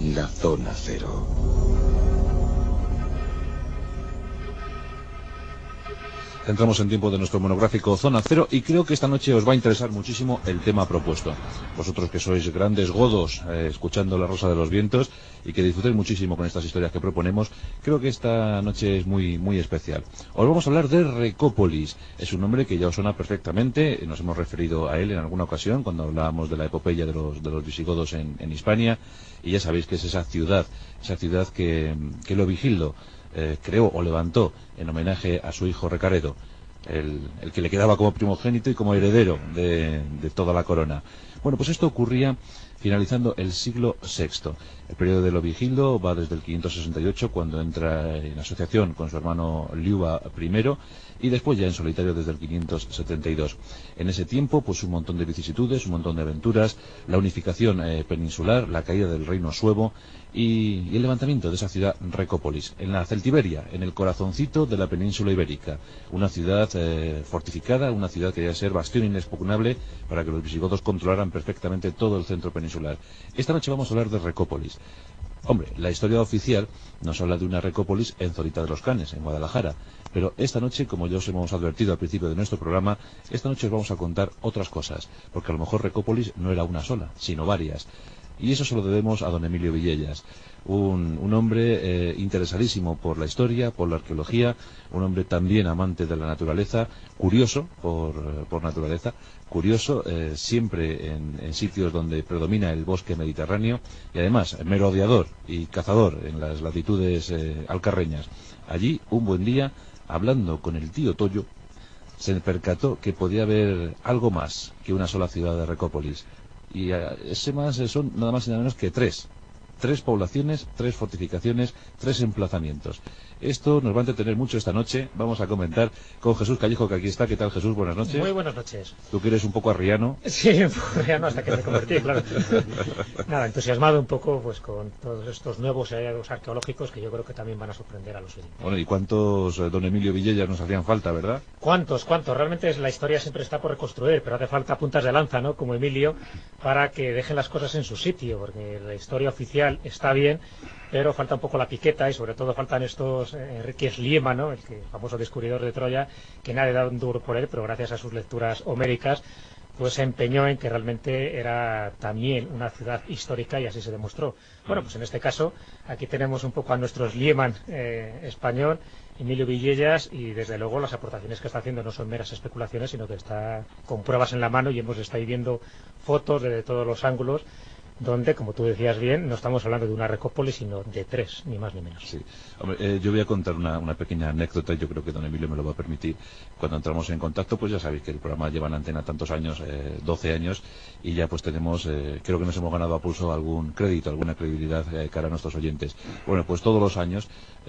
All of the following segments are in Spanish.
en la Zona Cero. Entramos en tiempo de nuestro monográfico Zona Cero y creo que esta noche os va a interesar muchísimo el tema propuesto. Vosotros que sois grandes godos escuchando La Rosa de los Vientos y que disfrutéis muchísimo con estas historias que proponemos, creo que esta noche es muy especial. Os vamos a hablar de Recópolis. Es un nombre que ya os suena perfectamente, nos hemos referido a él en alguna ocasión cuando hablábamos de la epopeya de los visigodos en Hispania, y ya sabéis que es esa ciudad que Leovigildo creó o levantó en homenaje a su hijo Recaredo, el que le quedaba como primogénito y como heredero de toda la corona. Bueno, pues esto ocurría finalizando el siglo VI. El periodo de Leovigildo va desde el 568, cuando entra en asociación con su hermano Liuba I, y después ya en solitario desde el 572. En ese tiempo, pues un montón de vicisitudes, un montón de aventuras, la unificación peninsular, la caída del reino suevo y el levantamiento de esa ciudad Recópolis, en la Celtiberia, en el corazoncito de la península ibérica. Una ciudad fortificada, una ciudad que debe ser bastión inexpugnable para que los visigodos controlaran perfectamente todo el centro peninsular. Esta noche vamos a hablar de Recópolis. Hombre, la historia oficial nos habla de una Recópolis en Zorita de los Canes, en Guadalajara. Pero esta noche, como ya os hemos advertido al principio de nuestro programa, esta noche os vamos a contar otras cosas, porque a lo mejor Recópolis no era una sola, sino varias. Y eso se lo debemos a don Emilio Villellas, un hombre interesadísimo por la historia, por la arqueología, un hombre también amante de la naturaleza, curioso por naturaleza, curioso siempre en sitios donde predomina el bosque mediterráneo, y además merodeador y cazador en las latitudes alcarreñas. Allí, un buen día, hablando con el tío Toyo, se percató que podía haber algo más que una sola ciudad de Recópolis. Y ese más son nada más y nada menos que tres poblaciones, 3 fortificaciones, 3 emplazamientos. Esto nos va a entretener mucho esta noche. Vamos a comentar con Jesús Callejo, que aquí está. ¿Qué tal, Jesús? Buenas noches. Muy buenas noches. Tú que eres un poco arriano. Sí, un poco arriano hasta que me convertí, claro. Nada, entusiasmado un poco pues con todos estos nuevos hallazgos arqueológicos que yo creo que también van a sorprender a los oyentes. Bueno, ¿y cuántos don Emilio Villellas nos hacían falta, verdad? ¿Cuántos? Realmente la historia siempre está por reconstruir, pero hace falta puntas de lanza, ¿no? Como Emilio, para que dejen las cosas en su sitio, porque la historia oficial está bien, pero falta un poco la piqueta y sobre todo faltan estos Enrique Sliema, ¿no? El famoso descubridor de Troya, que nadie da un duro por él, pero gracias a sus lecturas homéricas pues se empeñó en que realmente era también una ciudad histórica y así se demostró. Bueno, pues en este caso aquí tenemos un poco a nuestro Slieman español, Emilio Villellas, y desde luego las aportaciones que está haciendo no son meras especulaciones, sino que está con pruebas en la mano y hemos estado viendo fotos desde todos los ángulos, donde, como tú decías bien, no estamos hablando de una Recópolis, sino de 3, ni más ni menos. Sí. Hombre, yo voy a contar una pequeña anécdota, y yo creo que don Emilio me lo va a permitir. Cuando entramos en contacto, pues ya sabéis que el programa lleva en antena tantos años, 12 años, y ya pues tenemos, creo que nos hemos ganado a pulso algún crédito, alguna credibilidad cara a nuestros oyentes. Bueno, pues todos los años,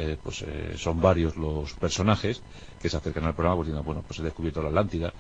son varios los personajes que se acercan al programa, pues diciendo, bueno, pues he descubierto la Atlántida,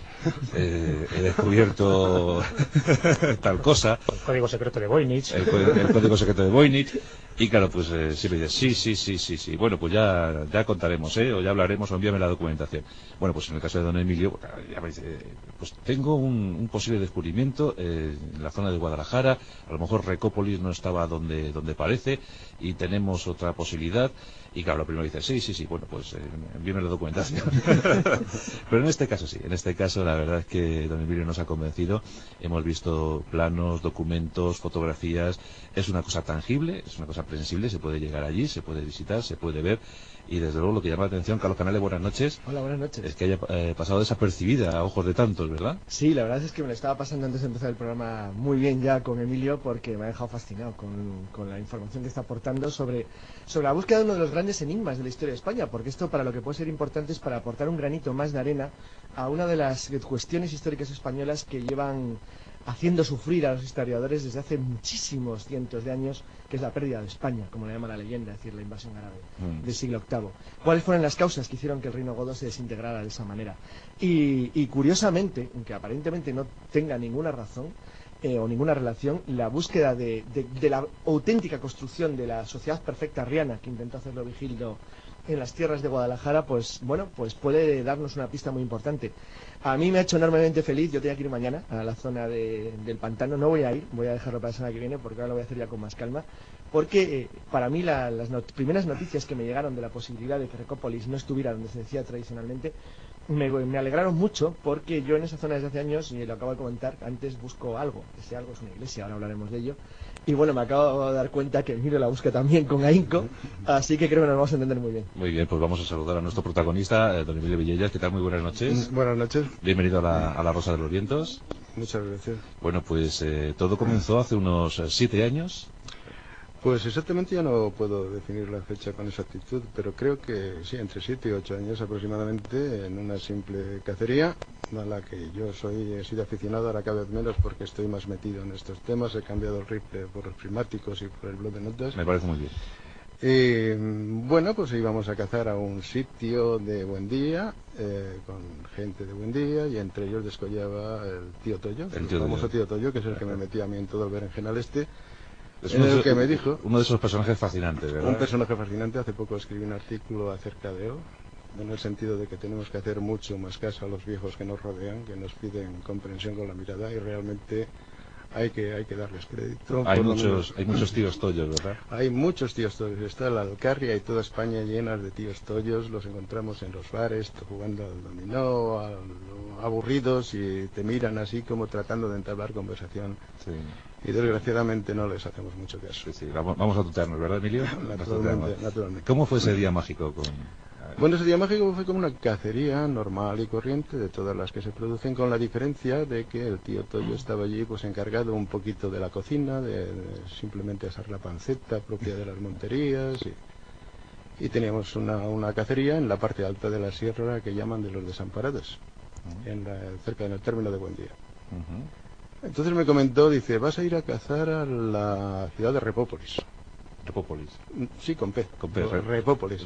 he descubierto tal cosa, el código secreto de Voynich, el código secreto de Voynich, y claro, pues siempre dice sí, bueno, pues ya contaremos, o ya hablaremos, o envíame la documentación. Bueno, pues en el caso de don Emilio, pues tengo un posible descubrimiento en la zona de Guadalajara, a lo mejor Recópolis no estaba donde parece, y tenemos otra posibilidad. Y claro, lo primero dice, sí, bueno, pues envíame la documentación. Pero en este caso sí, en este caso la verdad es que don Emilio nos ha convencido. Hemos visto planos, documentos, fotografías. Es una cosa tangible, es una cosa sensible, se puede llegar allí, se puede visitar, se puede ver. Y desde luego lo que llama la atención, Carlos Canales, buenas noches. Hola, buenas noches. Es que haya pasado desapercibida a ojos de tantos, ¿verdad? Sí, la verdad es que me lo estaba pasando antes de empezar el programa muy bien ya con Emilio, porque me ha dejado fascinado con la información que está aportando sobre la búsqueda de uno de los grandes enigmas de la historia de España, porque esto para lo que puede ser importante es para aportar un granito más de arena a una de las cuestiones históricas españolas que llevan haciendo sufrir a los historiadores desde hace muchísimos cientos de años, que es la pérdida de España, como le llama la leyenda, es decir, la invasión árabe del siglo VIII. ¿Cuáles fueron las causas que hicieron que el reino godo se desintegrara de esa manera? Y curiosamente, aunque aparentemente no tenga ninguna razón o ninguna relación, la búsqueda de la auténtica construcción de la sociedad perfecta arriana que intentó hacer Leovigildo en las tierras de Guadalajara, pues bueno, pues puede darnos una pista muy importante. A mí me ha hecho enormemente feliz. Yo tenía que ir mañana a la zona del pantano. No voy a ir, voy a dejarlo para la semana que viene porque ahora lo voy a hacer ya con más calma. Porque para mí las primeras noticias que me llegaron de la posibilidad de que Recópolis no estuviera donde se decía tradicionalmente me alegraron mucho, porque yo en esa zona desde hace años, y lo acabo de comentar antes, busco algo. Ese algo es una iglesia, ahora hablaremos de ello. Y bueno, me acabo de dar cuenta que Emilio la busca también con ahínco, así que creo que nos vamos a entender muy bien. Muy bien, pues vamos a saludar a nuestro protagonista, don Emilio Villellas. ¿Qué tal? Muy buenas noches. Buenas noches. Bienvenido a la Rosa de los Vientos. Muchas gracias. Bueno, pues todo comenzó hace unos 7 años. Pues exactamente ya no puedo definir la fecha con exactitud, pero creo que sí, entre 7 y 8 años aproximadamente, en una simple cacería, a la que yo he sido aficionado, ahora cada vez menos porque estoy más metido en estos temas, he cambiado el rifle por los prismáticos y por el blog de notas. Me parece muy bien. Y bueno, pues íbamos a cazar a un sitio de Buendía, con gente de Buendía, y entre ellos descollaba el tío Toyo, el famoso tío Toyo, que es el que me metía a mí en todo el berenjenal este. Es el que me dijo, uno de esos personajes fascinantes, ¿verdad? Un personaje fascinante. Hace poco escribí un artículo acerca de él, en el sentido de que tenemos que hacer mucho más caso a los viejos que nos rodean, que nos piden comprensión con la mirada, y realmente hay que darles crédito. Hay muchos tíos Toyos, ¿verdad? Hay muchos tíos Toyos. Está la Alcarria y toda España llenas de tíos Toyos. Los encontramos en los bares, jugando al dominó, aburridos, y te miran así como tratando de entablar conversación. Sí. Y desgraciadamente no les hacemos mucho caso. Sí, vamos a tutearnos, ¿verdad, Emilio? Naturalmente. ¿Cómo fue ese día mágico? Bueno, ese día mágico fue como una cacería normal y corriente de todas las que se producen, con la diferencia de que el tío Toyo estaba allí pues encargado un poquito de la cocina, de simplemente asar la panceta propia de las monterías, y teníamos una cacería en la parte alta de la sierra que llaman de los Desamparados, cerca del término de Buendía. Entonces me comentó, dice, vas a ir a cazar a la ciudad de Repópolis. ¿Repópolis? Sí, con P. Repópolis.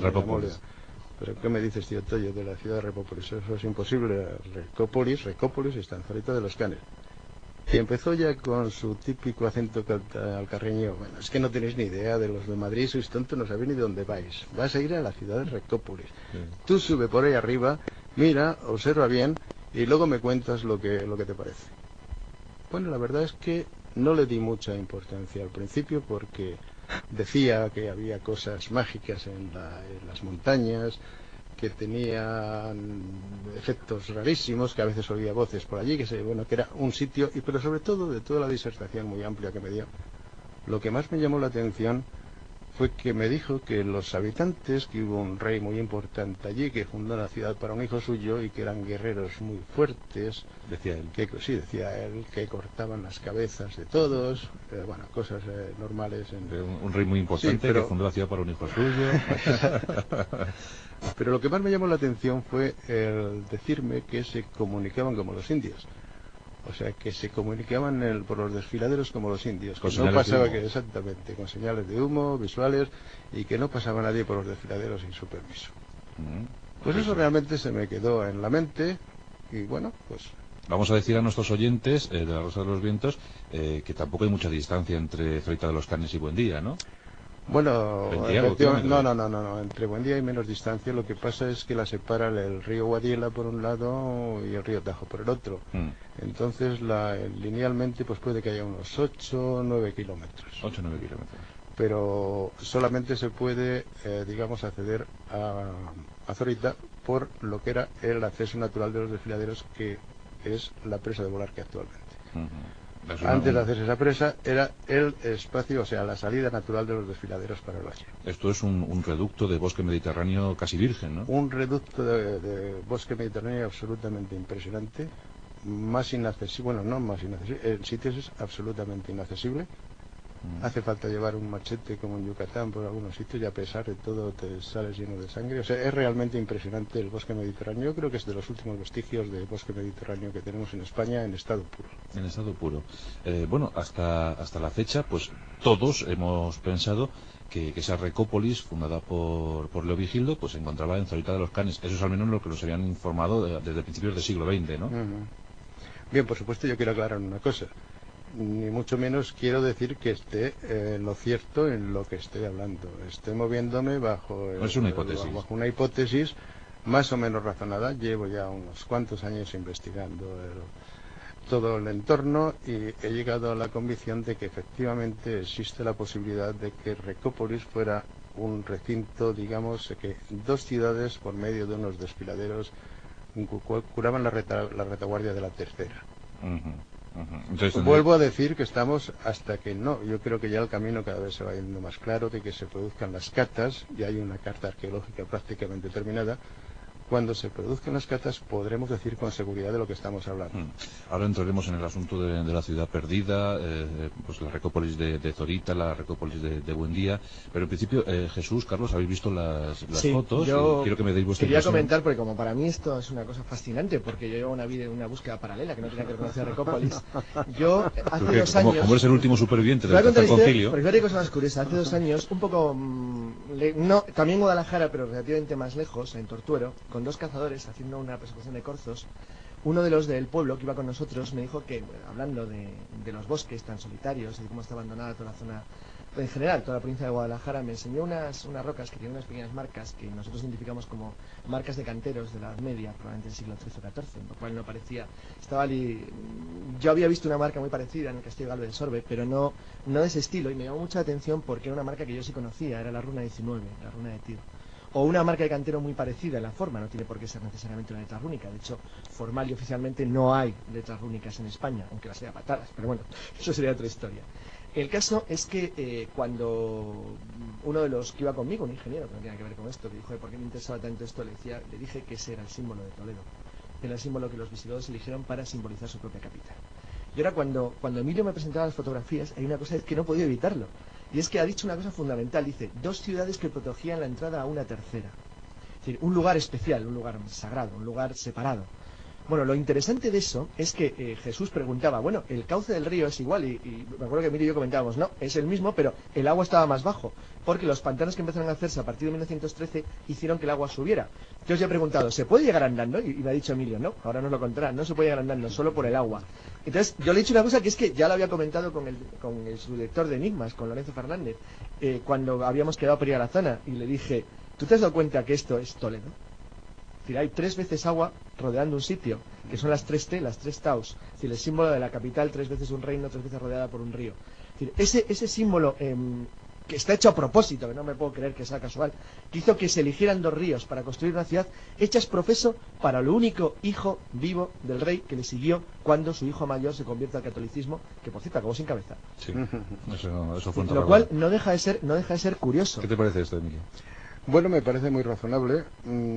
Pero ¿qué me dices, tío Toyo, de la ciudad de Repópolis? Eso es imposible. Recópolis está en Zorita de los Canes. Y empezó ya con su típico acento alcarreño. Bueno, es que no tenéis ni idea de los de Madrid, sois tontos, no sabéis ni dónde vais. Vas a ir a la ciudad de Recópolis. Sí. Tú sube por ahí arriba, mira, observa bien, y luego me cuentas lo que te parece. Bueno, la verdad es que no le di mucha importancia al principio, porque decía que había cosas mágicas en las montañas, que tenían efectos rarísimos, que a veces oía voces por allí, que era un sitio, pero sobre todo, de toda la disertación muy amplia que me dio, lo que más me llamó la atención fue que me dijo que los habitantes, que hubo un rey muy importante allí que fundó la ciudad para un hijo suyo, y que eran guerreros muy fuertes, decía él, que cortaban las cabezas de todos, cosas normales. Un rey muy importante, que fundó la ciudad para un hijo suyo. Pero lo que más me llamó la atención fue el decirme que se comunicaban como los indios. O sea, que se comunicaban por los desfiladeros como los indios. Con no pasaba exactamente, con señales de humo, visuales, y que no pasaba nadie por los desfiladeros sin su permiso. Pues eso realmente se me quedó en la mente, y bueno, pues... Vamos a decir a nuestros oyentes de la Rosa de los Vientos que tampoco hay mucha distancia entre Zorita de los Canes y Buendía, ¿no? Bueno, no, entre Buendía hay menos distancia. Lo que pasa es que la separa el río Guadiela por un lado y el río Tajo por el otro. Entonces, linealmente, pues puede que haya unos 8 o 9 kilómetros. 8 o 9 kilómetros. Pero solamente se puede, acceder a Zorita por lo que era el acceso natural de los desfiladeros, que es la presa de Volarque actualmente. Antes de hacerse esa presa era el espacio, o sea, la salida natural de los desfiladeros para el valle. Esto es un reducto de bosque mediterráneo casi virgen, ¿no? Un reducto de bosque mediterráneo absolutamente impresionante, más inaccesible, el sitio es absolutamente inaccesible. Hace falta llevar un machete como en Yucatán por algunos sitios, y a pesar de todo te sales lleno de sangre. O sea, es realmente impresionante el bosque mediterráneo. Yo creo que es de los últimos vestigios de bosque mediterráneo que tenemos en España en estado puro. En estado puro. Hasta la fecha, pues todos hemos pensado que esa Recópolis, fundada por Leovigildo, pues se encontraba en Zorita de los Canes. Eso es al menos lo que nos habían informado desde principios del siglo XX, ¿no? Bien, por supuesto, yo quiero aclarar una cosa. ni mucho menos quiero decir que esté lo cierto en lo que estoy hablando. Estoy moviéndome bajo una hipótesis más o menos razonada. Llevo ya unos cuantos años investigando todo el entorno y he llegado a la convicción de que efectivamente existe la posibilidad de que Recópolis fuera un recinto, digamos, que dos ciudades por medio de unos desfiladeros curaban la retaguardia de la tercera. Entonces, vuelvo a decir que estamos hasta que no. Yo creo que ya el camino cada vez se va yendo más claro de que se produzcan las catas. Ya hay una carta arqueológica prácticamente terminada. Cuando se produzcan las catas podremos decir con seguridad de lo que estamos hablando. Ahora entraremos en el asunto de la ciudad perdida, pues la Recópolis de Zorita, la Recópolis de Buendía, pero en principio, Jesús, Carlos, habéis visto las fotos. Yo quiero que me deis vuestra quería impresión. comentar, porque como para mí esto es una cosa fascinante, porque yo llevo una búsqueda paralela que no tenía que conocer a Recópolis. Yo hace 2 años... Como eres el último superviviente del tercer concilio... Porque fíjate cosa más curiosa, hace 2 años, un poco... también Guadalajara, pero relativamente más lejos, en Tortuero, con 2 cazadores haciendo una persecución de corzos, uno de los del pueblo que iba con nosotros me dijo que, hablando de los bosques tan solitarios y de cómo está abandonada toda la zona, en general, toda la provincia de Guadalajara, me enseñó unas rocas que tienen unas pequeñas marcas que nosotros identificamos como marcas de canteros de la Edad Media, probablemente del siglo XIII o XIV, lo cual no parecía... Yo había visto una marca muy parecida en el Castillo Galve de Sorbe, pero no de ese estilo, y me llamó mucha atención porque era una marca que yo sí conocía, era la runa 19, la runa de Tir. O una marca de cantero muy parecida en la forma, no tiene por qué ser necesariamente una letra rúnica. De hecho, formal y oficialmente no hay letras rúnicas en España, aunque las haya patadas, pero bueno, eso sería otra historia. El caso es que cuando uno de los que iba conmigo, un ingeniero que no tenía que ver con esto, que dijo, ¿por qué me interesaba tanto esto? Le dije que ese era el símbolo de Toledo. Era el símbolo que los visigodos eligieron para simbolizar su propia capital. Y ahora cuando Emilio me presentaba las fotografías, hay una cosa que no podía evitarlo. Y es que ha dicho una cosa fundamental, dice, 2 ciudades que protegían la entrada a una tercera. Es decir, un lugar especial, un lugar sagrado, un lugar separado. Bueno, lo interesante de eso es que Jesús preguntaba, bueno, el cauce del río es igual, y me acuerdo que Emilio y yo comentábamos, no, es el mismo, pero el agua estaba más bajo, porque los pantanos que empezaron a hacerse a partir de 1913 hicieron que el agua subiera. Yo os he preguntado, ¿se puede llegar andando? Y me ha dicho Emilio, no, ahora nos lo contará, no se puede llegar andando, solo por el agua. Entonces, yo le he dicho una cosa que es que ya lo había comentado con el subdirector de Enigmas, con Lorenzo Fernández, cuando habíamos quedado por ir a la zona, y le dije, ¿tú te has dado cuenta que esto es Toledo? Es decir, hay 3 veces agua rodeando un sitio, que son las 3 T, las 3 Taus. Es decir, el símbolo de la capital, 3 veces un reino, 3 veces rodeada por un río. Es decir, ese símbolo que está hecho a propósito, que no me puedo creer que sea casual, que hizo que se eligieran 2 ríos para construir una ciudad, hechas profeso para el único hijo vivo del rey que le siguió cuando su hijo mayor se convierte al catolicismo, que por cierto acabó sin cabeza. Sí, eso fue lo cual no deja de ser curioso. ¿Qué te parece esto, Emilio? Bueno, me parece muy razonable.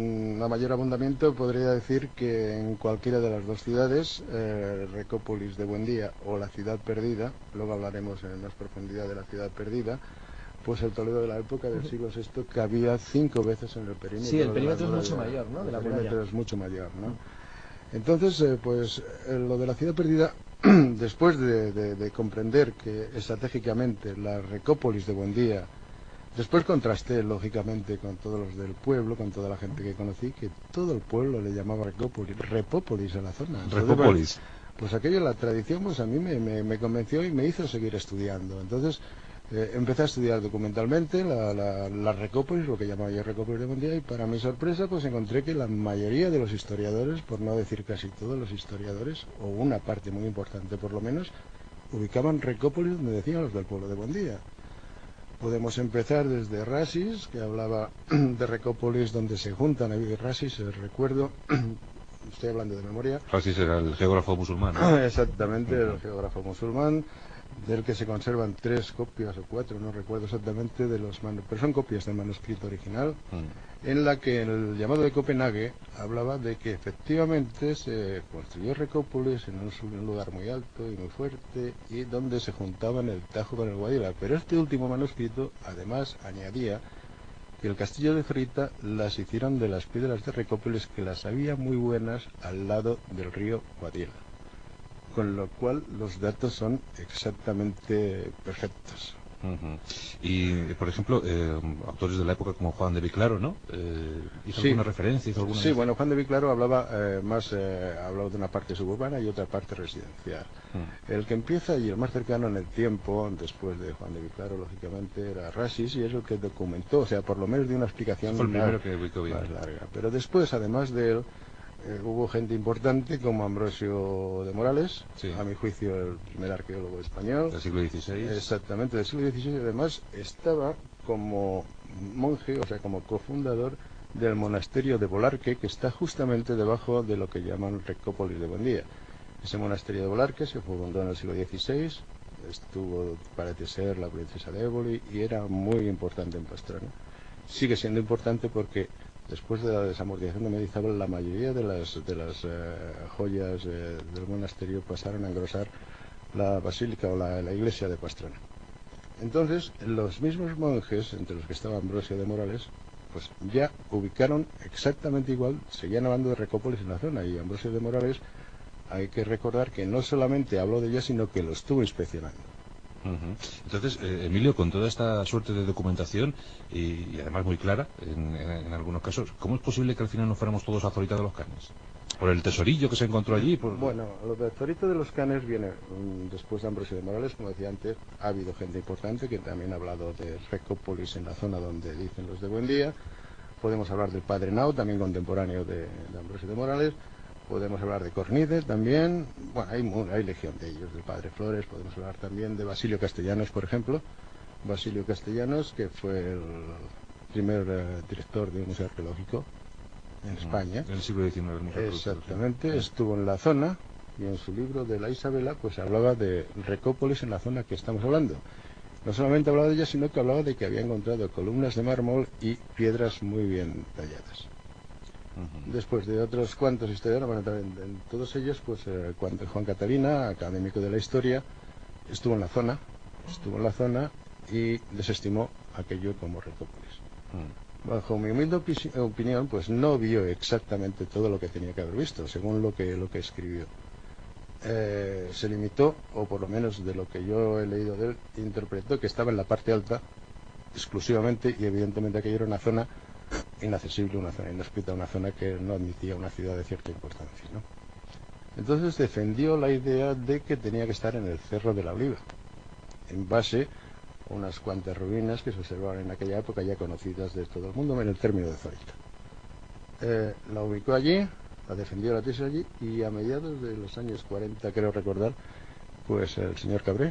A mayor abundamiento podría decir que en cualquiera de las 2 ciudades, Recópolis de Buendía o la ciudad perdida, luego hablaremos en más profundidad de la ciudad perdida, pues el Toledo de la época del siglo VI cabía 5 veces en el perímetro. Sí, el perímetro es mucho mayor, ¿no? El perímetro es mucho mayor, ¿no? Entonces, pues lo de la ciudad perdida, después de comprender que estratégicamente la Recópolis de Buendía, después contrasté, lógicamente, con todos los del pueblo, con toda la gente que conocí, que todo el pueblo le llamaba Repópolis a la zona. Repópolis. Pues aquello, la tradición, pues a mí me convenció y me hizo seguir estudiando. Entonces, empecé a estudiar documentalmente la Recópolis, lo que llamaba yo Recópolis de Buendía, y para mi sorpresa, pues encontré que la mayoría de los historiadores, por no decir casi todos los historiadores, o una parte muy importante por lo menos, ubicaban Recópolis donde decían los del pueblo de Buendía. Podemos empezar desde Rasis, que hablaba de Recópolis donde se juntan. Rasis, recuerdo, estoy hablando de memoria. Rasis era el geógrafo musulmán, ¿no? Exactamente, el geógrafo musulmán, del que se conservan 3 copias o 4, no recuerdo exactamente, de los pero son copias del manuscrito original, en la que el llamado de Copenhague hablaba de que efectivamente se construyó Recópolis en un lugar muy alto y muy fuerte, y donde se juntaban el Tajo con el Guadira. Pero este último manuscrito además añadía que el castillo de Zorita las hicieron de las piedras de Recópolis, que las había muy buenas al lado del río Guadira. Con lo cual los datos son exactamente perfectos. Y, por ejemplo, autores de la época como Juan de Viclaro, ¿no? ¿Hizo alguna referencia? Sí, bueno, Juan de Viclaro hablaba hablaba de una parte suburbana y otra parte residencial. El que empieza y el más cercano en el tiempo, después de Juan de Viclaro, lógicamente, era Rasis, y es el que documentó, o sea, por lo menos de una explicación fue el primero que ubicó bien. Más larga. Pero después, además de él, hubo gente importante como Ambrosio de Morales, sí, a mi juicio el primer arqueólogo español. Del siglo XVI. Exactamente, del siglo XVI. Además estaba como monje, o sea, como cofundador del monasterio de Bolarque, que está justamente debajo de lo que llaman Recópolis de Buendía. Ese monasterio de Bolarque se fundó en el siglo XVI, estuvo, parece ser, la princesa de Éboli, y era muy importante en Pastrana. Sigue siendo importante porque después de la desamortización de Mendizábal, la mayoría de las joyas del monasterio pasaron a engrosar la basílica o la iglesia de Pastrana. Entonces, los mismos monjes, entre los que estaba Ambrosio de Morales, pues ya ubicaron exactamente igual, seguían hablando de Recópolis en la zona, y Ambrosio de Morales, hay que recordar que no solamente habló de ella, sino que lo estuvo inspeccionando. Entonces, Emilio, con toda esta suerte de documentación y además muy clara en algunos casos, ¿cómo es posible que al final no fuéramos todos a Zorita de los Canes? ¿Por el tesorillo que se encontró allí? Bueno, lo de Zorita de los Canes viene después de Ambrosio de Morales, como decía antes. Ha habido gente importante que también ha hablado de Recópolis en la zona donde dicen los de Buendía. Podemos hablar del Padre Nau, también contemporáneo de Ambrosio de Morales. Podemos hablar de Cornide también. Bueno, hay legión de ellos, del Padre Flores. Podemos hablar también de Basilio Castellanos, por ejemplo. Basilio Castellanos, que fue el primer director de un museo arqueológico en España. En el siglo XIX. Exactamente, sí. Estuvo en la zona, y en su libro de la Isabela pues hablaba de Recópolis en la zona que estamos hablando. No solamente hablaba de ella, sino que hablaba de que había encontrado columnas de mármol y piedras muy bien talladas. Después de otros cuantos historiadores, bueno, en todos ellos, pues Juan Catalina, académico de la historia, estuvo en la zona y desestimó aquello como Recópolis. Bajo mi humilde opinión, pues no vio exactamente todo lo que tenía que haber visto, según lo que escribió. Se limitó, o por lo menos de lo que yo he leído de él, interpretó que estaba en la parte alta exclusivamente, y evidentemente aquello era una zona inaccesible, una zona inhóspita, una zona que no admitía una ciudad de cierta importancia, ¿no? Entonces defendió la idea de que tenía que estar en el Cerro de la Oliva, en base a unas cuantas ruinas que se observaban en aquella época, ya conocidas de todo el mundo en el término de Zorita. La ubicó allí, la defendió la tesis allí, y a mediados de los años 40, creo recordar, pues el señor Cabré,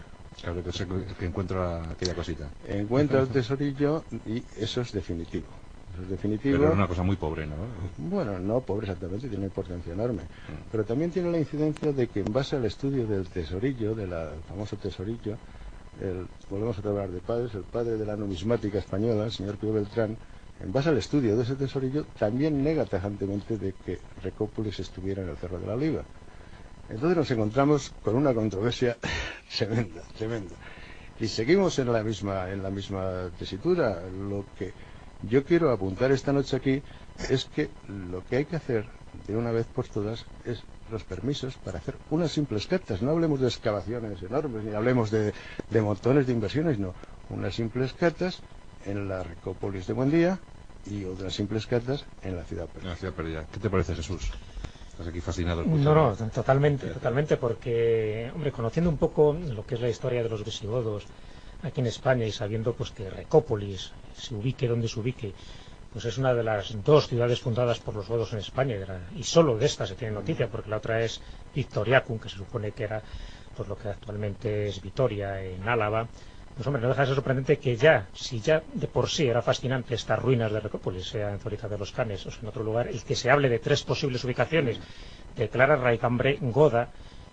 que encuentra aquella cosita, encuentra el tesorillo, y eso es definitivo. Pero era una cosa muy pobre, ¿no? Bueno, no pobre exactamente, tiene una importancia enorme. Pero también tiene la incidencia de que en base al estudio del tesorillo, del famoso tesorillo, volvemos a hablar de padres, el padre de la numismática española, el señor Pío Beltrán, en base al estudio de ese tesorillo, también nega tajantemente de que Recópolis estuviera en el Cerro de la Oliva. Entonces nos encontramos con una controversia tremenda. Y seguimos en la misma tesitura. Lo que yo quiero apuntar esta noche aquí es que lo que hay que hacer de una vez por todas es los permisos para hacer unas simples catas. No hablemos de excavaciones enormes, ni hablemos de montones de inversiones, no. Unas simples catas en la Recópolis de Buendía y otras simples catas en la ciudad perdida. En la ciudad perdida. ¿Qué te parece, Jesús? Estás aquí fascinado. No, totalmente, porque, hombre, conociendo un poco lo que es la historia de los visigodos aquí en España, y sabiendo pues que Recópolis se ubique donde se ubique, pues es una de las dos ciudades fundadas por los godos en España, y solo de esta se tiene noticia, porque la otra es Victoriacum, que se supone que era pues lo que actualmente es Vitoria en Álava. Pues hombre, no deja de ser sorprendente que si ya de por sí era fascinante estas ruinas de Recópolis, sea en Zorita de los Canes o en otro lugar, el que se hable de tres posibles ubicaciones de clara raigambre goda,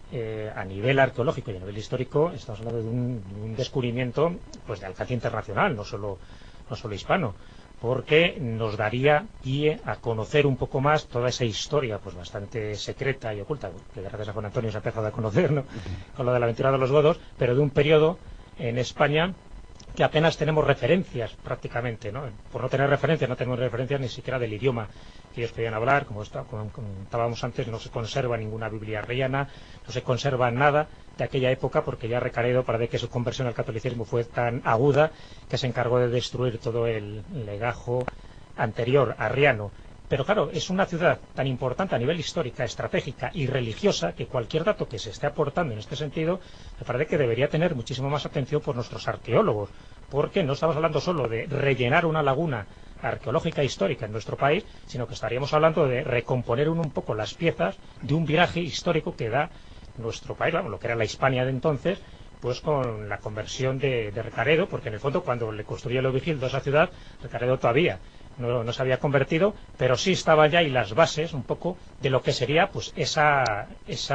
a nivel arqueológico y a nivel histórico, estamos hablando de un descubrimiento pues de alcance internacional, no solo hispano, porque nos daría pie a conocer un poco más toda esa historia pues bastante secreta y oculta, que gracias a Juan Antonio se ha empezado a conocer, ¿no?, con lo de la aventura de los godos, pero de un periodo en España que apenas tenemos referencias prácticamente, ¿no? Por no tener referencias, no tenemos referencias ni siquiera del idioma que ellos podían hablar. Como comentábamos antes, no se conserva ninguna Biblia arriana, no se conserva nada de aquella época, porque ya Recaredo, para ver que su conversión al catolicismo fue tan aguda, que se encargó de destruir todo el legajo anterior arriano. Pero claro, es una ciudad tan importante a nivel histórica, estratégica y religiosa, que cualquier dato que se esté aportando en este sentido me parece que debería tener muchísimo más atención por nuestros arqueólogos, porque no estamos hablando solo de rellenar una laguna arqueológica histórica en nuestro país, sino que estaríamos hablando de recomponer un poco las piezas de un viraje histórico que da nuestro país, lo que era la Hispania de entonces, pues con la conversión de Recaredo, porque en el fondo cuando le construyó Leovigildo a esa ciudad, Recaredo todavía no se había convertido, pero sí estaban ya ahí las bases un poco de lo que sería pues esa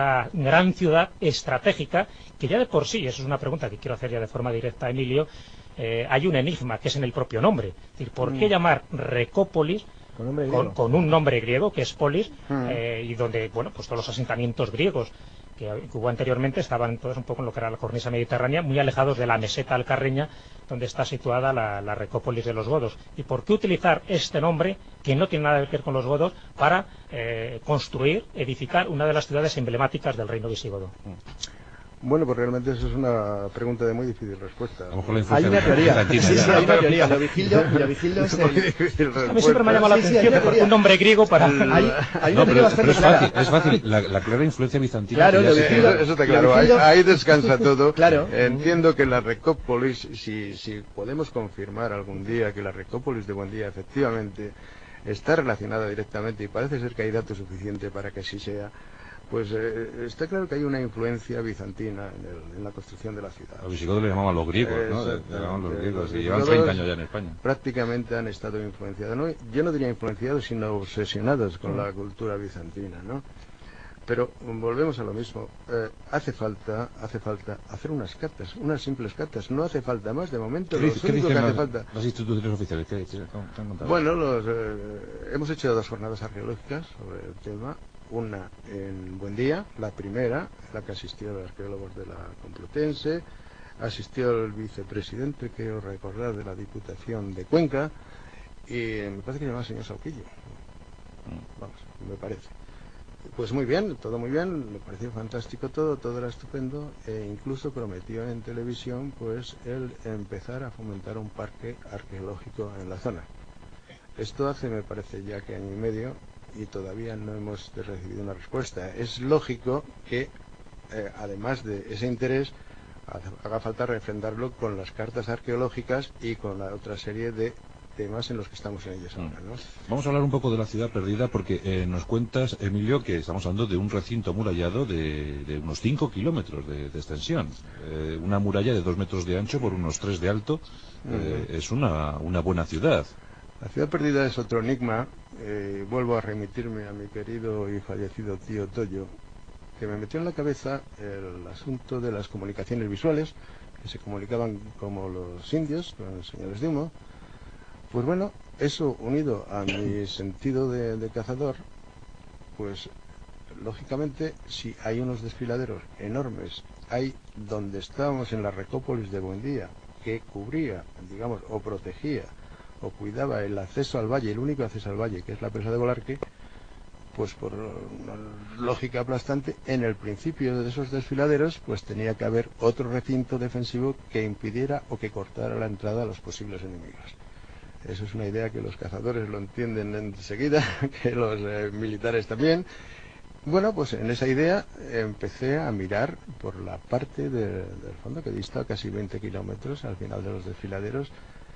gran ciudad estratégica, que ya de por sí, eso es una pregunta que quiero hacer ya de forma directa a Emilio, hay un enigma que es en el propio nombre. Es decir, ¿por qué llamar Recópolis con un nombre griego que es polis, y donde, bueno, pues todos los asentamientos griegos que hubo anteriormente estaban todos un poco en lo que era la cornisa mediterránea, muy alejados de la meseta alcarreña donde está situada la Recópolis de los godos? ¿Y por qué utilizar este nombre, que no tiene nada que ver con los godos, para construir, edificar una de las ciudades emblemáticas del reino visigodo? Bueno, pues realmente eso es una pregunta de muy difícil respuesta. Hay una teoría. Sí, hay una teoría. Leovigildo es a mí siempre me ha llamado la atención porque un nombre griego para... Hay una teoría bastante clara. Es fácil. La clara influencia bizantina. Claro, eso está claro. Ahí descansa todo. Claro. Entiendo que la Recópolis, si podemos confirmar algún día que la Recópolis de Buendía efectivamente está relacionada directamente, y parece ser que hay datos suficientes para que así sea, pues está claro que hay una influencia bizantina en la construcción de la ciudad. Los visigodos le llamaban los griegos, ¿no? Le llamaban los griegos, y llevan 30 años ya en España. Prácticamente han estado influenciados, ¿no? Yo no diría influenciados, sino obsesionados con la cultura bizantina, ¿no? Pero volvemos a lo mismo. Hace falta hacer unas cartas, unas simples cartas. No hace falta más de momento. ¿Qué dicen las instituciones oficiales? ¿Qué han contado? Bueno, hemos hecho 2 jornadas arqueológicas sobre el tema. Una en Buendía, la primera, la que asistió a los arqueólogos de la Complutense, asistió el vicepresidente, creo recordar, de la Diputación de Cuenca, y me parece que se llamaba el señor Sauquillo. Vamos, me parece. Pues muy bien, todo muy bien, me pareció fantástico todo era estupendo, e incluso prometió en televisión pues el empezar a fomentar un parque arqueológico en la zona. Esto hace, me parece, ya que año y medio, y todavía no hemos recibido una respuesta. Es lógico que, además de ese interés, haga falta refrendarlo con las cartas arqueológicas y con la otra serie de temas en los que estamos en ellos ahora, ¿no? Vamos a hablar un poco de la ciudad perdida, porque nos cuentas, Emilio, que estamos hablando de un recinto amurallado de unos 5 kilómetros de extensión. Una muralla de 2 metros de ancho por unos 3 de alto. Es una buena ciudad. La ciudad perdida es otro enigma. Vuelvo a remitirme a mi querido y fallecido tío Toyo, que me metió en la cabeza el asunto de las comunicaciones visuales, que se comunicaban como los indios, con señales de humo. Pues bueno, eso unido a mi sentido de cazador, pues lógicamente si hay unos desfiladeros enormes, hay donde estábamos en la Recópolis de Buendía, que cubría, digamos, o protegía o cuidaba el acceso al valle, el único acceso al valle, que es la presa de Bolarque, pues por una lógica aplastante, en el principio de esos desfiladeros, pues tenía que haber otro recinto defensivo que impidiera o que cortara la entrada a los posibles enemigos. Eso es una idea que los cazadores lo entienden enseguida, que los militares también. Bueno, pues en esa idea empecé a mirar por la parte del fondo, que dista casi 20 kilómetros al final de los desfiladeros.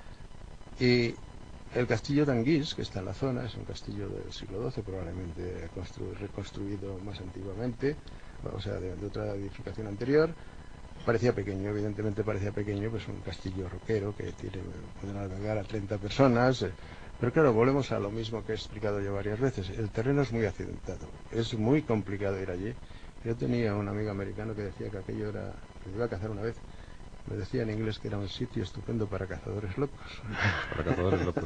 Y el castillo de Anguís, que está en la zona, es un castillo del siglo XII, probablemente reconstruido más antiguamente, o sea, de otra edificación anterior. Parecía pequeño, evidentemente parecía pequeño, pues un castillo roquero que pueden albergar a 30 personas. Pero claro, volvemos a lo mismo que he explicado yo varias veces. El terreno es muy accidentado, es muy complicado ir allí. Yo tenía un amigo americano que decía que aquello era, que iba a cazar una vez. Me decía en inglés que era un sitio estupendo para cazadores locos. Para cazadores locos.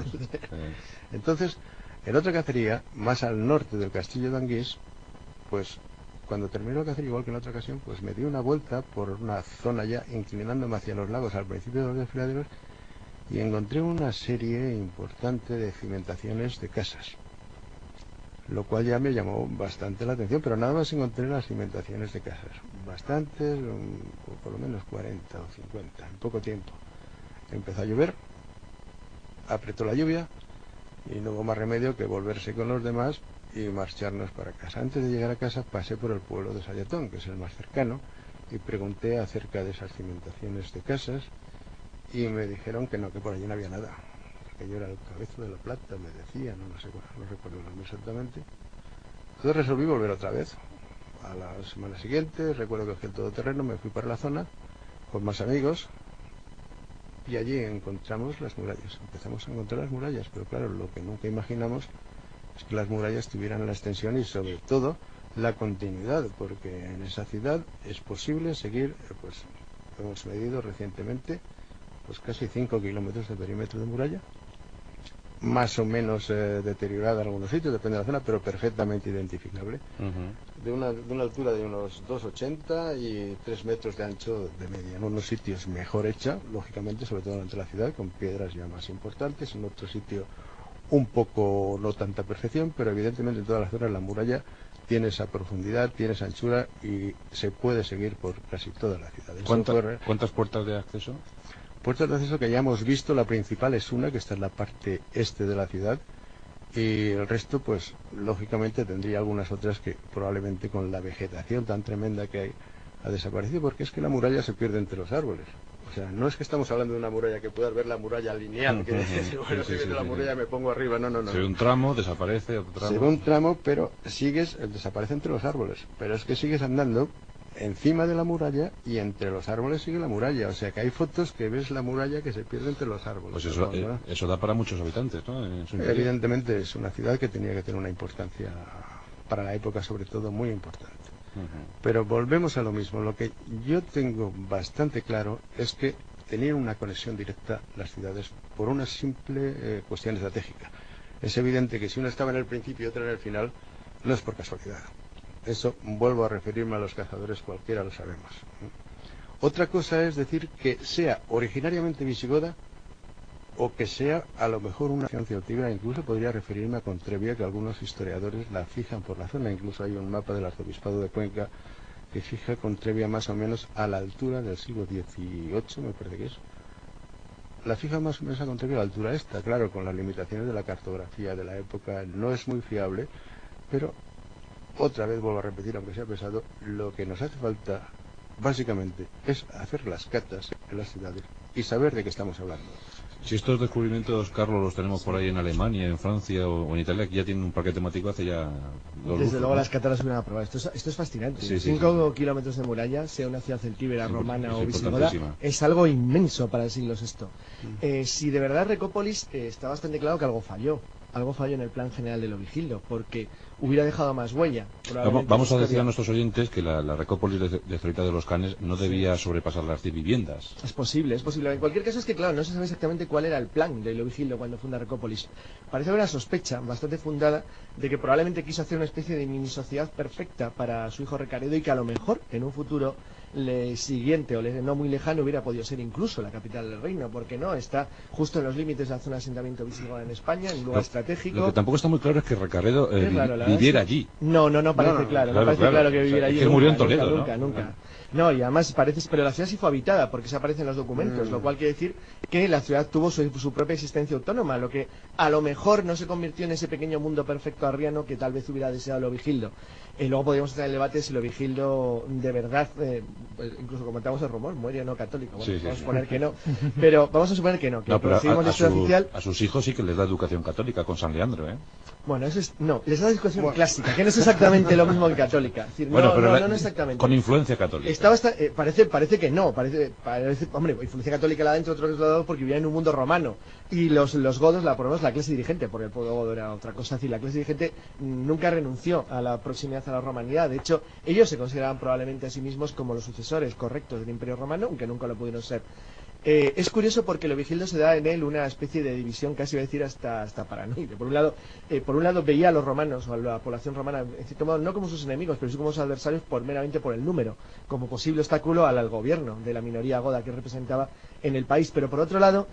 Entonces, en otra cacería, más al norte del castillo de Anguís, pues cuando terminó de hacer, igual que en la otra ocasión, pues me di una vuelta por una zona ya inclinándome hacia los lagos al principio de los desfiladeros y encontré una serie importante de cimentaciones de casas, lo cual ya me llamó bastante la atención, pero nada más encontré las cimentaciones de casas, bastantes, por lo menos 40 o 50, en poco tiempo. Empezó a llover, apretó la lluvia y no hubo más remedio que volverse con los demás y marcharnos para casa. Antes de llegar a casa pasé por el pueblo de Sayatón, que es el más cercano, y pregunté acerca de esas cimentaciones de casas y me dijeron que no, que por allí no había nada, que yo era el Cabezo de la Plata, me decían, no sé, no recuerdo el nombre exactamente. Entonces resolví volver otra vez. A la semana siguiente recuerdo que cogí el todoterreno, me fui para la zona con más amigos y allí encontramos las murallas. Empezamos a encontrar las murallas, pero claro, lo que nunca imaginamos es que las murallas tuvieran la extensión y sobre todo la continuidad, porque en esa ciudad es posible seguir, pues hemos medido recientemente, pues casi 5 kilómetros de perímetro de muralla, más o menos deteriorada en algunos sitios, depende de la zona, pero perfectamente identificable, de una altura de unos 2,80 y 3 metros de ancho de media. En unos sitios mejor hecha, lógicamente, sobre todo entre la ciudad, con piedras ya más importantes, en otro sitio un poco no tanta perfección, pero evidentemente en todas las zonas la muralla tiene esa profundidad, tiene esa anchura y se puede seguir por casi toda la ciudad. ¿Cuántas puertas de acceso? Puertas de acceso que ya hemos visto, la principal es una, que está en la parte este de la ciudad, y el resto, pues, lógicamente tendría algunas otras que probablemente con la vegetación tan tremenda que hay ha desaparecido, porque es que la muralla se pierde entre los árboles. O sea, no es que estamos hablando de una muralla que puedas ver la muralla lineal, que bueno, si viendo la muralla me pongo arriba, no. Se ve un tramo, desaparece otro tramo. Se ve un tramo, pero desaparece entre los árboles, pero es que sigues andando encima de la muralla y entre los árboles sigue la muralla, o sea que hay fotos que ves la muralla que se pierde entre los árboles. Pues eso da para muchos habitantes, ¿no? Evidentemente es una ciudad que tenía que tener una importancia para la época, sobre todo muy importante. Pero volvemos a lo mismo. Lo que yo tengo bastante claro es que tenían una conexión directa las ciudades por una simple cuestión estratégica. Es evidente que si uno estaba en el principio y otro en el final, no es por casualidad. Eso, vuelvo a referirme a los cazadores, cualquiera lo sabemos. Otra cosa es decir que sea originariamente visigoda o que sea a lo mejor una nación celtíbera. Incluso podría referirme a Contrevia, que algunos historiadores la fijan por la zona. Incluso hay un mapa del arzobispado de Cuenca que fija Contrevia más o menos a la altura del siglo XVIII, me parece que es. La fija más o menos a Contrevia a la altura esta, claro, con las limitaciones de la cartografía de la época no es muy fiable, pero otra vez vuelvo a repetir, aunque sea pesado, lo que nos hace falta básicamente es hacer las catas en las ciudades y saber de qué estamos hablando. Si estos descubrimientos, Carlos, los tenemos por ahí en Alemania, en Francia o en Italia, que ya tienen un parque temático hace ya Desde luego las catas las hubieran aprobado. Esto es fascinante. 5 kilómetros de muralla, sea una ciudad celtíbera, romana o visigoda, es algo inmenso para el siglo VI. Si de verdad Recópolis, está bastante claro que algo falló en el plan general de Lovigildo, porque hubiera dejado más huella. Vamos a decir a nuestros oyentes que la Recópolis de Zorita de los Canes no debía sobrepasar las 10 viviendas. Es posible. En cualquier caso es que, claro, no se sabe exactamente cuál era el plan de Lovigildo cuando funda Recópolis. Parece haber una sospecha bastante fundada de que probablemente quiso hacer una especie de mini sociedad perfecta para su hijo Recaredo y que a lo mejor en un futuro siguiente o no muy lejano hubiera podido ser incluso la capital del reino, porque no está justo en los límites de la zona de asentamiento visigoda en España, en un lugar estratégico. Lo que tampoco está muy claro es que Recaredo viviera allí. No parece claro que viviera allí. Es que murió en Toledo, nunca. No, y además pero la ciudad sí fue habitada, porque se aparece en los documentos, lo cual quiere decir que la ciudad tuvo su propia existencia autónoma, lo que a lo mejor no se convirtió en ese pequeño mundo perfecto arriano que tal vez hubiera deseado Lovigildo. Luego podríamos estar en el debate si Lovigildo de verdad, pues incluso comentamos el rumor, muere o no católico. Bueno, vamos a suponer que no, pero vamos a suponer que no. Pero a sus hijos sí que les da educación católica con San Leandro, ¿eh? Bueno, les da educación clásica, que no es exactamente lo mismo que católica. Es decir, no exactamente. Con influencia católica. Parece que no, hombre, influencia católica la da entre otros lados porque vivía en un mundo romano. Y los godos, por lo menos la clase dirigente, porque el pueblo godo era otra cosa, es decir, la clase dirigente nunca renunció a la proximidad a la romanidad. De hecho, ellos se consideraban probablemente a sí mismos como los sucesores correctos del Imperio Romano, aunque nunca lo pudieron ser. Es curioso porque Leovigildo se da en él una especie de división, casi voy a decir hasta paranoide. Por un lado veía a los romanos o a la población romana, en cierto modo, no como sus enemigos, pero sí como sus adversarios meramente por el número, como posible obstáculo al gobierno de la minoría goda que representaba en el país. Pero por otro lado,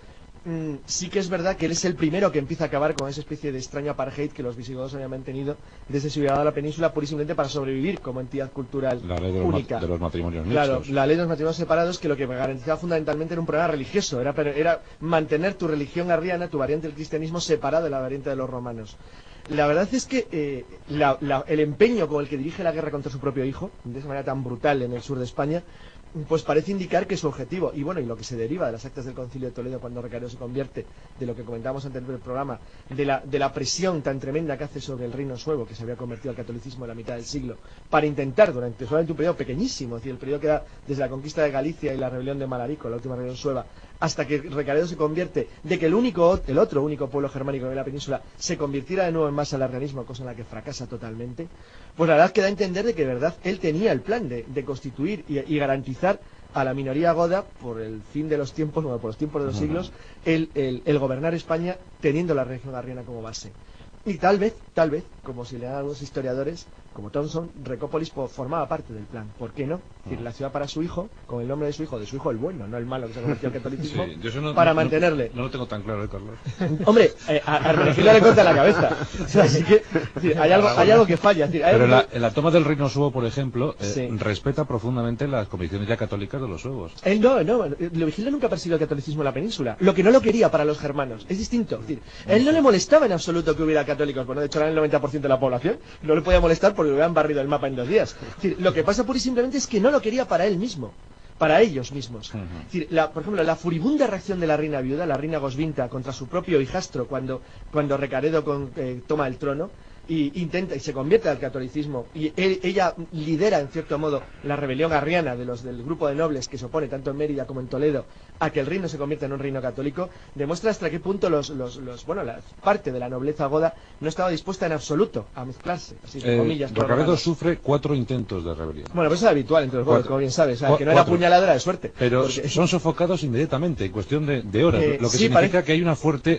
sí que es verdad que él es el primero que empieza a acabar con esa especie de extraño apartheid que los visigodos habían mantenido desde su llegada a la península, pura y simplemente para sobrevivir como entidad cultural única. De los matrimonios mixtos. Claro, la ley de los matrimonios separados, que lo que garantizaba fundamentalmente era un problema religioso, era mantener tu religión arriana, tu variante del cristianismo, separada de la variante de los romanos. La verdad es que el empeño con el que dirige la guerra contra su propio hijo, de esa manera tan brutal en el sur de España, pues parece indicar que su objetivo, y bueno, y lo que se deriva de las actas del Concilio de Toledo cuando Recaredo se convierte, de lo que comentábamos antes del programa, de la presión tan tremenda que hace sobre el reino suevo, que se había convertido al catolicismo en la mitad del siglo, para intentar durante solamente un periodo pequeñísimo, es decir, el periodo que da desde la conquista de Galicia y la rebelión de Malarico, la última rebelión sueva, hasta que Recaredo se convierte, de que el otro único pueblo germánico de la península se convirtiera de nuevo en masa al arrianismo, cosa en la que fracasa totalmente, pues la verdad que da a entender de que de verdad él tenía el plan de constituir y garantizar a la minoría goda, por el fin de los tiempos, por los tiempos de los siglos, el gobernar España teniendo la religión arriana como base. Y tal vez, como si le dan algunos historiadores, como Thompson, Recópolis formaba parte del plan. ¿Por qué no? Es decir, la ciudad para su hijo, con el nombre de su hijo el bueno, no el malo que se ha convertido al catolicismo, sí, para mantenerle. No lo tengo tan claro, Carlos. Hombre, a Hermenegildo le corta la cabeza. O sea, así que hay algo que falla. Pero en la toma del reino suevo, por ejemplo, respeta profundamente las convicciones ya católicas de los suevos. Él no, Leovigildo nunca persiguió el catolicismo en la península. Lo que no lo quería para los germanos. Es distinto. Es decir, a él no le molestaba en absoluto que hubiera católicos. Bueno, de hecho, eran el 90% de la población. No le podía molestar porque le hubieran barrido el mapa en 2 días. Es decir, lo que pasa pura y simplemente es que no lo quería para él mismo, para ellos mismos. Es decir, por ejemplo, la furibunda reacción de la reina viuda, la reina Goswinta, contra su propio hijastro cuando Recaredo toma el trono y intenta y se convierte al catolicismo, y ella lidera en cierto modo la rebelión arriana del grupo de nobles que se opone tanto en Mérida como en Toledo a que el reino se convierta en un reino católico, demuestra hasta qué punto la parte de la nobleza goda no estaba dispuesta en absoluto a mezclarse, así de comillas. Recaredo sufre 4 intentos de rebelión. Bueno, pues eso es habitual entre los godos, como bien sabes, que no era puñaladora de suerte. Pero son sofocados inmediatamente, en cuestión de horas, lo que significa que hay una fuerte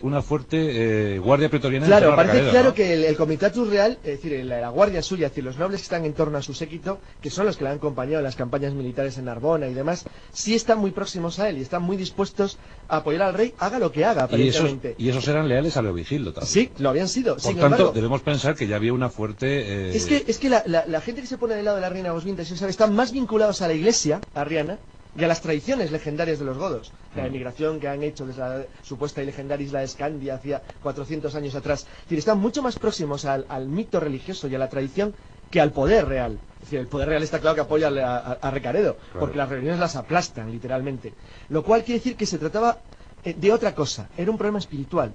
guardia pretoriana. Claro, parece claro, ¿no? Que el Comitatus Real, es decir, la guardia suya, es decir, los nobles que están en torno a su séquito, que son los que le han acompañado en las campañas militares en Narbona y demás, sí están muy próximos a él y están muy dispuestos a apoyar al rey, haga lo que haga, aparentemente. Y esos eran leales a Leovigildo también. Sí, lo habían sido. Por tanto, debemos pensar que ya había una fuerte... Es que la gente que se pone del lado de la reina Goswinta, si sabe, están más vinculados a la iglesia arriana y a las tradiciones legendarias de los godos. La emigración que han hecho desde la supuesta y legendaria isla de Escandia hacia 400 años atrás. Es decir, están mucho más próximos al mito religioso y a la tradición que al poder real. Es decir, el poder real está claro que apoya a Recaredo, claro, porque las rebeliones las aplastan, literalmente. Lo cual quiere decir que se trataba de otra cosa. Era un problema espiritual,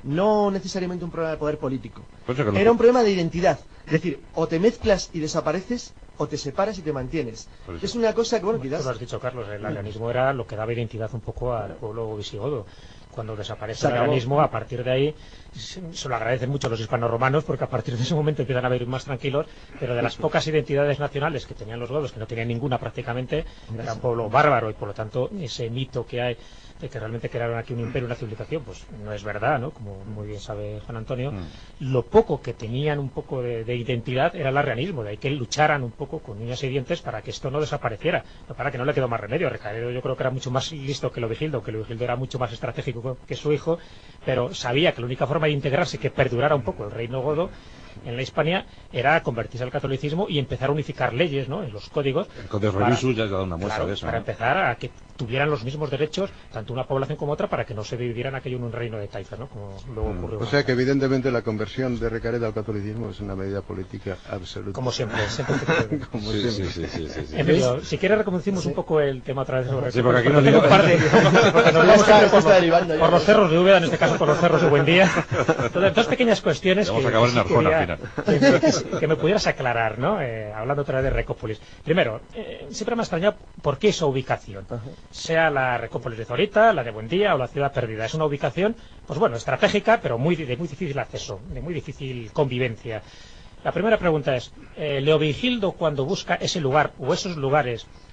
no necesariamente un problema de poder político. Era un problema de identidad. Es decir, o te mezclas y desapareces, o te separas y te mantienes. Es una cosa que, bueno, quizás... Tú lo has dicho, Carlos, el arrianismo era lo que daba identidad un poco al pueblo visigodo. Cuando desaparece el arrianismo, a partir de ahí, se lo agradecen mucho los hispano-romanos, porque a partir de ese momento empiezan a vivir más tranquilos, pero de las pocas identidades nacionales que tenían los godos, que no tenían ninguna prácticamente, era un pueblo bárbaro, y por lo tanto, ese mito que hay de que realmente crearon aquí un imperio, una civilización, pues no es verdad, ¿no? Como muy bien sabe Juan Antonio. Lo poco que tenían un poco de identidad era el arrianismo, de ahí que lucharan un poco con uñas y dientes para que esto no desapareciera, para que no le quedó más remedio. Recaredo yo creo que era mucho más listo que Leovigildo, era mucho más estratégico que su hijo, pero sabía que la única forma de integrarse, que perdurara un poco el reino godo en la Hispania, era convertirse al catolicismo y empezar a unificar leyes, ¿no?, en los códigos. El Código Revisus ya ha dado una muestra de eso, para empezar a que tuvieran los mismos derechos tanto una población como otra, para que no se dividieran aquello en un reino de taifas, ¿no?, como luego ocurrió. O sea que evidentemente la conversión de Recaredo al catolicismo es una medida política absoluta. Como siempre. Como siempre. Sí. Emilio, si quieres reconducimos un poco el tema otra vez sobre... Sí, porque aquí no digo... porque nos vamos por los cerros de Úbeda, en este caso por los cerros de Buendía. Entonces, 2 pequeñas cuestiones vamos a acabar en Arjona al final. Que me pudieras aclarar, ¿no? Hablando otra vez de Recópolis. Primero, siempre me ha extrañado por qué esa ubicación. Sea la Recópolis de Zorita, la de Buendía o la Ciudad Perdida. Es una ubicación, pues bueno, estratégica, pero de muy difícil acceso, de muy difícil convivencia. La primera pregunta es, Leovigildo, cuando busca ese lugar o esos lugares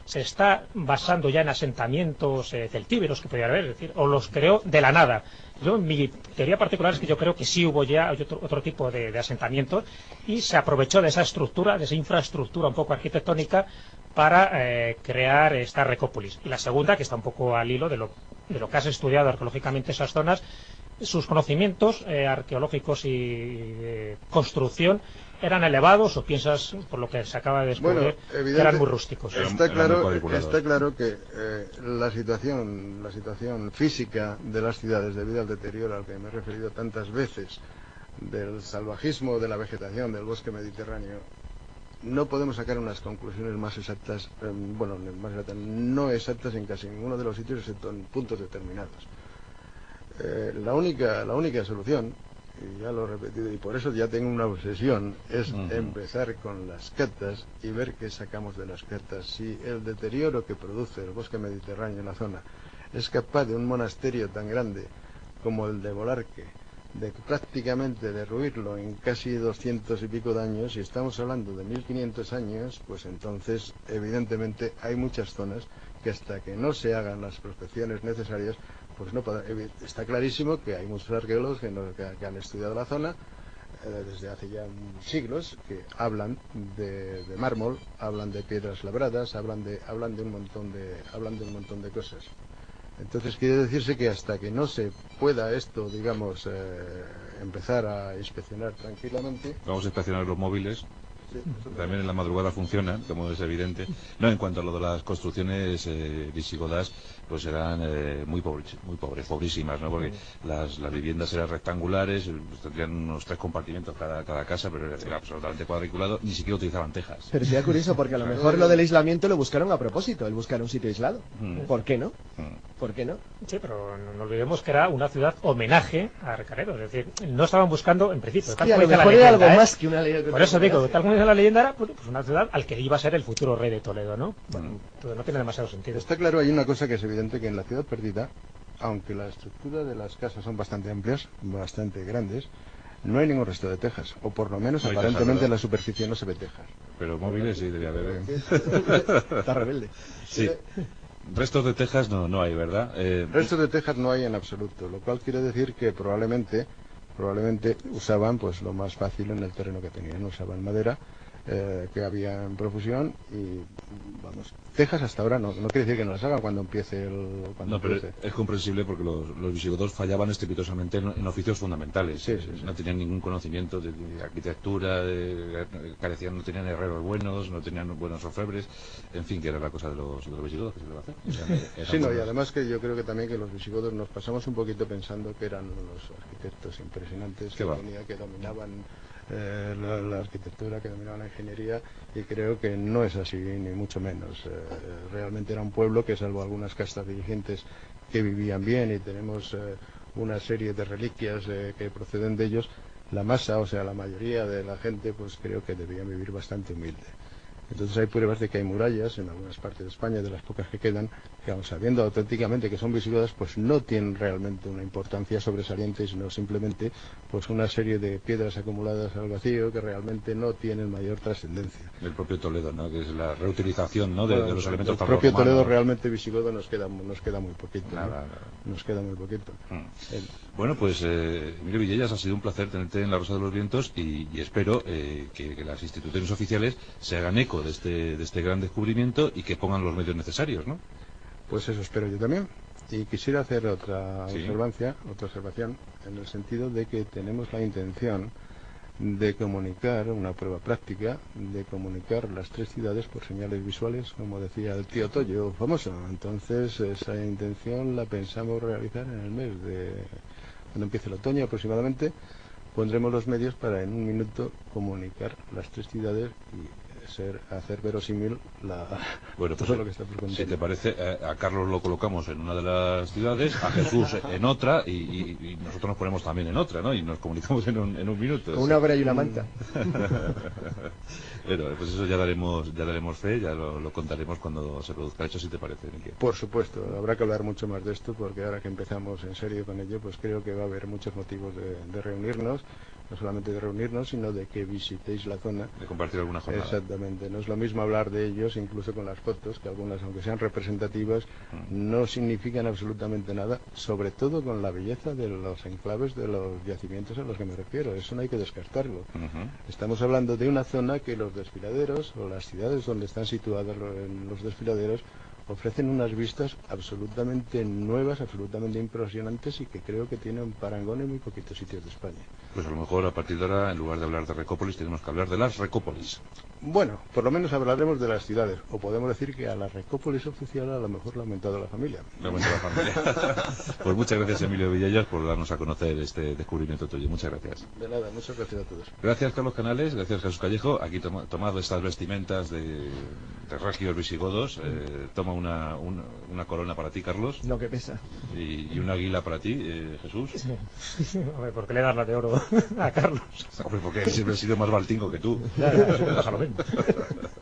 se está basando ya en asentamientos celtíberos que podía haber, es decir, o los creó de la nada. Mi teoría particular es que yo creo que sí hubo ya otro tipo de asentamientos y se aprovechó de esa estructura, de esa infraestructura un poco arquitectónica para crear esta Recópolis. Y la segunda, que está un poco al hilo de lo que has estudiado arqueológicamente esas zonas, sus conocimientos arqueológicos y construcción eran elevados, o piensas, por lo que se acaba de descubrir, que eran muy rústicos. Está claro que la situación física de las ciudades, debido al deterioro al que me he referido tantas veces, del salvajismo de la vegetación del bosque mediterráneo, no podemos sacar unas conclusiones más exactas, no exactas en casi ninguno de los sitios, excepto en puntos determinados. La única solución, y ya lo he repetido, y por eso ya tengo una obsesión, es empezar con las catas y ver qué sacamos de las catas. Si el deterioro que produce el bosque mediterráneo en la zona es capaz de un monasterio tan grande como el de Bolarque, de prácticamente derruirlo en casi 200 y pico de años, y estamos hablando de 1500 años, pues entonces evidentemente hay muchas zonas que hasta que no se hagan las prospecciones necesarias, pues no podrán. Está clarísimo que hay muchos arqueólogos que han estudiado la zona desde hace ya siglos, que hablan de mármol, hablan de piedras labradas, hablan de un montón de cosas. Entonces quiere decirse que hasta que no se pueda esto, digamos, empezar a inspeccionar tranquilamente. Vamos a inspeccionar los móviles. Sí, también en la madrugada funcionan, como es evidente. No, en cuanto a lo de las construcciones visigodas, pues eran muy pobrísimas, ¿no? Porque las viviendas eran rectangulares, pues tendrían unos 3 compartimentos cada casa, pero era absolutamente cuadriculado, ni siquiera utilizaban tejas. Pero sería curioso, porque a lo mejor lo del aislamiento lo buscaron a propósito, el buscar un sitio aislado. ¿Por qué no? ¿Por qué no? Sí, pero no olvidemos que era una ciudad homenaje a Recaredo, es decir, no estaban buscando, en principio, tal como dice la leyenda, algo más que una leyenda. Por eso digo, tal como dice la leyenda, era pues una ciudad al que iba a ser el futuro rey de Toledo, ¿no? Bueno, no tiene demasiado sentido. Está claro, hay una cosa que es evidente, que en la ciudad perdida, aunque la estructura de las casas son bastante amplias, bastante grandes, no hay ningún resto de tejas, o por lo menos no aparentemente en la superficie no se ve tejas. Pero móviles sí debe haber. Está rebelde. Sí. Restos de tejas no hay, ¿verdad? Restos de tejas no hay en absoluto, lo cual quiere decir que probablemente usaban pues lo más fácil en el terreno que tenían, usaban madera que había en profusión, y vamos, tejas hasta ahora no quiere decir que no las hagan cuando empiece pero es comprensible, porque los visigodos fallaban estrepitosamente en oficios fundamentales. Sí. No tenían ningún conocimiento de arquitectura, no tenían herreros buenos, no tenían buenos orfebres, en fin, que era la cosa de los visigodos que se le va a hacer. Y además que yo creo que también que los visigodos nos pasamos un poquito pensando que eran unos arquitectos impresionantes que dominaban la arquitectura, que dominaban la ingeniería, y creo que no es así, ni mucho menos. Realmente era un pueblo que, salvo algunas castas dirigentes que vivían bien, y tenemos una serie de reliquias que proceden de ellos, la masa, o sea, la mayoría de la gente, pues creo que debían vivir bastante humilde. Entonces hay pruebas de que hay murallas en algunas partes de España, de las pocas que quedan, que aun sabiendo auténticamente que son visigodas, pues no tienen realmente una importancia sobresaliente, sino simplemente pues una serie de piedras acumuladas al vacío que realmente no tienen mayor trascendencia. El propio Toledo, ¿no? Que es la reutilización, ¿no? de los elementos. El propio Toledo realmente visigodo nos queda muy poquito. Nada. Nos queda muy poquito. Bueno, pues Emilio Villellas, ha sido un placer tenerte en La Rosa de los Vientos, y espero que las instituciones oficiales se hagan eco de este gran descubrimiento y que pongan los medios necesarios, ¿no? Pues eso espero yo también. Y quisiera hacer otra observación, en el sentido de que tenemos la intención de comunicar una prueba práctica, de comunicar las 3 ciudades por señales visuales, como decía el tío Toyo famoso. Entonces esa intención la pensamos realizar en el mes de cuando empiece el otoño aproximadamente. Pondremos los medios para en un minuto comunicar las 3 ciudades y hacer verosímil todo lo que está por contar. Si te parece, a Carlos lo colocamos en una de las ciudades, a Jesús en otra, y nosotros nos ponemos también en otra, ¿no? Y nos comunicamos en un minuto. Con una obra y una manta. Pero pues eso ya daremos fe, ya lo contaremos cuando se produzca. Hecho, si te parece, Miguel. Por supuesto, habrá que hablar mucho más de esto, porque ahora que empezamos en serio con ello, pues creo que va a haber muchos motivos de reunirnos. no solamente de reunirnos, sino de que visitéis la zona. De compartir alguna jornada. Exactamente. No es lo mismo hablar de ellos, incluso con las fotos, que algunas, aunque sean representativas, no significan absolutamente nada, sobre todo con la belleza de los enclaves de los yacimientos a los que me refiero. Eso no hay que descartarlo. Estamos hablando de una zona que los desfiladeros, o las ciudades donde están situados los desfiladeros, ofrecen unas vistas absolutamente nuevas, absolutamente impresionantes, y que creo que tienen un parangón en muy poquitos sitios de España. Pues a lo mejor a partir de ahora, en lugar de hablar de Recópolis, tenemos que hablar de las Recópolis. Bueno, por lo menos hablaremos de las ciudades, o podemos decir que a la Recópolis oficial a lo mejor le ha aumentado la familia. Le ha aumentado la familia. Pues muchas gracias, Emilio Villallas, por darnos a conocer este descubrimiento tuyo. Muchas gracias. De nada, muchas gracias a todos. Gracias, Carlos Canales, gracias, Jesús Callejo. Aquí tomad estas vestimentas de regios visigodos. Toma una corona para ti, Carlos. Lo que pesa. Y una águila para ti, Jesús. Sí. Hombre, ¿por qué le das la de oro a Carlos? Hombre, porque él siempre ha sido más baltingo que tú. Ya, eso me pasa lo mismo.